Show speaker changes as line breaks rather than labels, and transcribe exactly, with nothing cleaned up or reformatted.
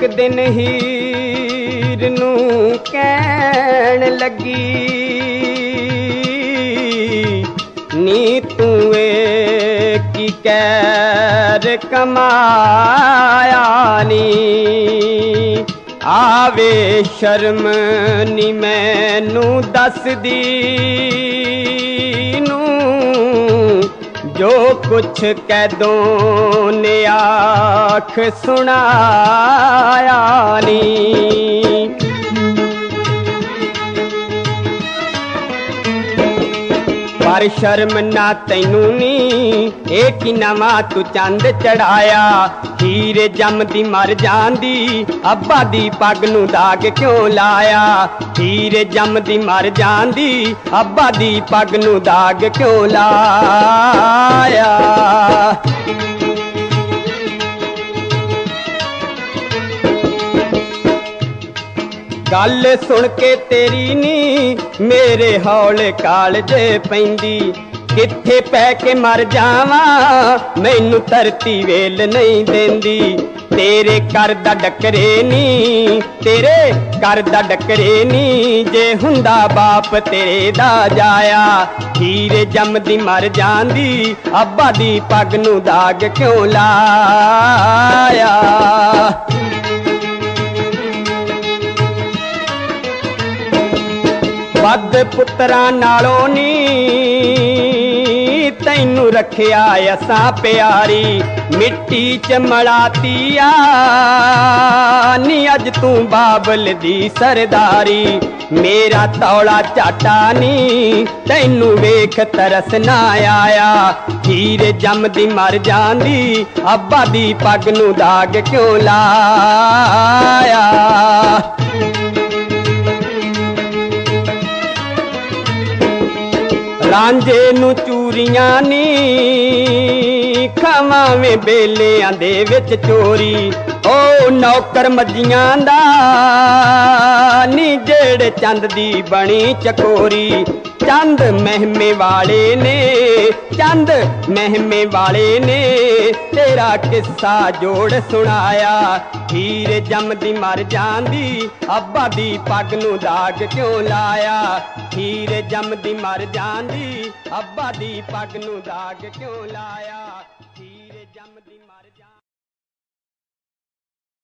दिन हीर नू कहण लगी, नी तू की कैर कमाया नी, आवे शर्म नी मैनू दसदी नू, जो कुछ कैदों ने आख सुनाया नी। पर शर्म ना तैनू नी, एक ही नवा तू चंद चढ़ाया, हीर जमदी मर जांदी अब्बा दी पग नू दाग क्यों लाया, हीर जमदी मर जांदी अब्बा दी पग नू दाग क्यों लाया। गल सुन के तेरी नी मेरे हौले कालजे पैंदी, किथे पै के मर जावा मैनू धरती वेल नहीं देंदी, तेरे कर दा डकरे नी, तेरे कर दा डकरे नी, जे हुंदा बाप तेरे दा जाया, हीर जमदी मर जांदी अब्बा दी पग नू दाग क्यों लाया। बद पुत्रा नालों नी तैनू रखिया असां प्यारी, मिट्टी च मलातिया नी अज तू बाबल दी सरदारी, मेरा तौला चाटा नी तैनू वेख तरस ना आया, हीर जमदी मर जांदी अब्बा दी पग नू दाग क्यों लाया। रांझे नू चूरियां नी खावावें बेलियां दे विच चोरी, ओ नौकर मजियां दा नी जेड़े चंद दी बनी चकोरी, चंद महमे वाले ने, चंद महमे वाले ने तेरा किस्सा जोड़ सुनाया, हीर जमदी मर जांदी अब्बा दी पग नू दाग क्यों लाया, हीर जमदी मर जांदी अब्बा दी पग नू दाग क्यों लाया।